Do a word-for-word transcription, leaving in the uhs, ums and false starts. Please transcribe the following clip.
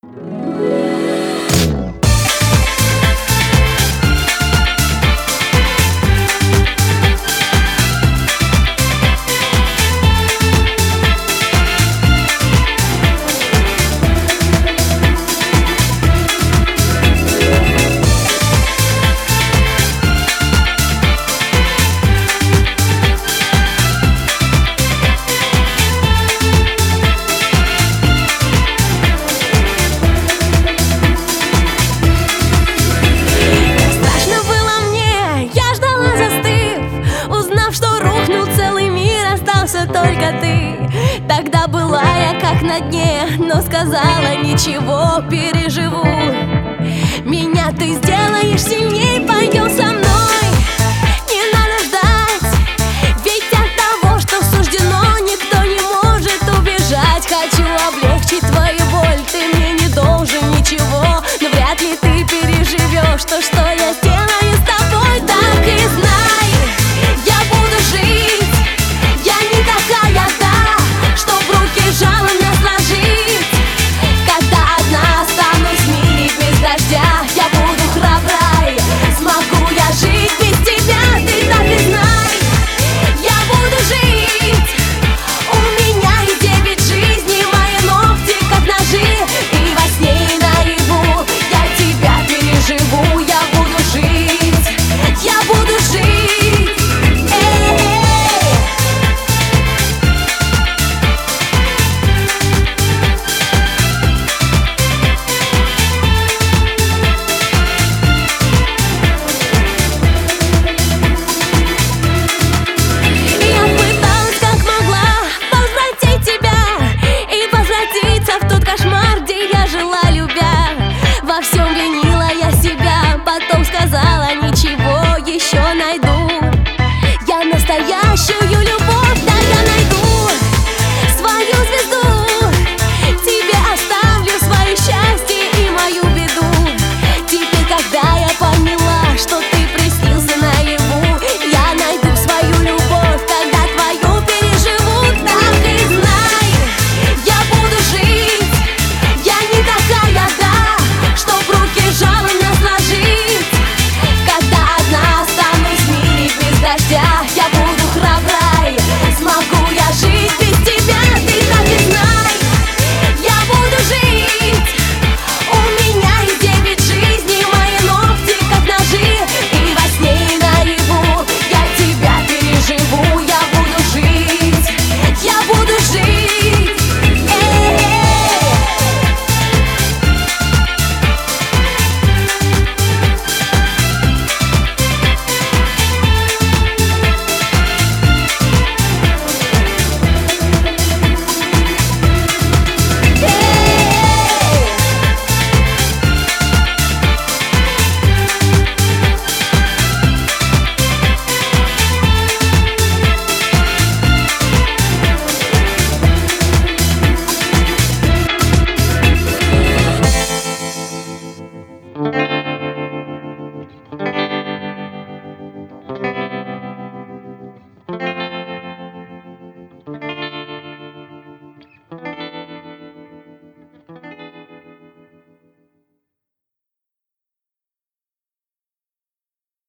Только ты. Тогда была я как на дне, но сказала: ничего, переживу. Меня ты сделаешь сильней, пойдем со мной. Не надо ждать, ведь от того, что суждено, никто не может убежать. Хочу облегчить твою боль, ты мне не должен ничего. Но вряд ли ты переживешь то, что я сделаю с тобой. Так и знай, я буду жить. Я не такая, да, чтоб руки жалобно сложить. Когда одна останусь в мире без дождя, я буду храброй. Смогу я жить без тебя, ты так и знай. Я буду жить. У меня и девять жизней, мои ногти как ножи. И во сне, и наяву я тебя переживу. Я буду жить, я буду жить. Во всем винила я себя, потом сказала: ничего, еще найду. Я настоящую любовь, да я найду свою звезду. Тебе оставлю свое счастье и мою беду. Теперь, когда я поняла, что ты приснился наяву, я найду свою любовь, когда твою переживу. Так и знай, я буду жить. Я не такая, да, чтоб руки жалобно сложить. Когда одна останусь в мире без дождя, я буду храброй. Смогу я жить без тебя, ты так и знай. Я буду жить. У меня и девять жизней, мои ногти как ножи. И во сне, и наяву я тебя переживу. Я буду жить, я буду жить. Эй-эй-эй. Thank you.